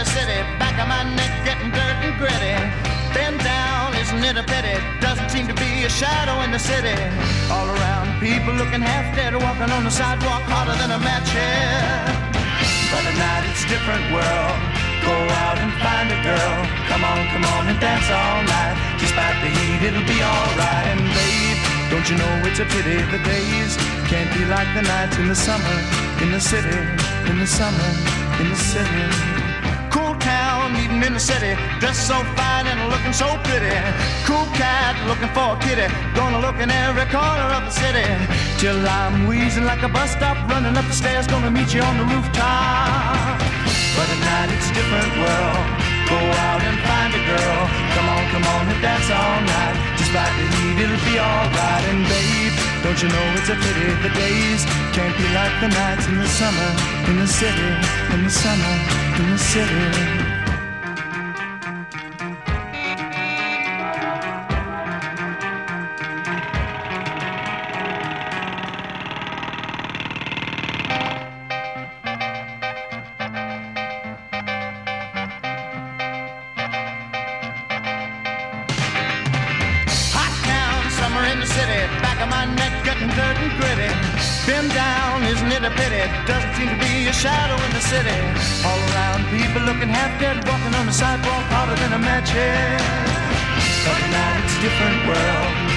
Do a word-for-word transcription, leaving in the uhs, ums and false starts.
the city, back of my neck getting dirt and gritty. Bend down, isn't it a pity? Doesn't seem to be a shadow in the city. All around, people looking half dead, walking on the sidewalk harder than a match here. But at night it's a different world. Go out and find a girl. Come on, come on and dance all night. Despite the heat, it'll be alright. And babe, don't you know it's a pity the days can't be like the nights in the summer, in the city, in the summer, in the city. Cool town, meeting in the city, dressed so fine and looking so pretty. Cool cat looking for a kitty, gonna look in every corner of the city. Till I'm wheezing like a bus stop, running up the stairs, gonna meet you on the rooftop. But at night it's a different world. Go out and find a girl. Come on, come on and dance all night. Despite the heat, it'll be alright. And babe, don't you know it's a pity the days can't be like the nights in the summer, in the city, in the summer, in the city. Doesn't seem to be a shadow in the city. All around, people looking half dead, walking on the sidewalk harder than a match head. But now it's a different world.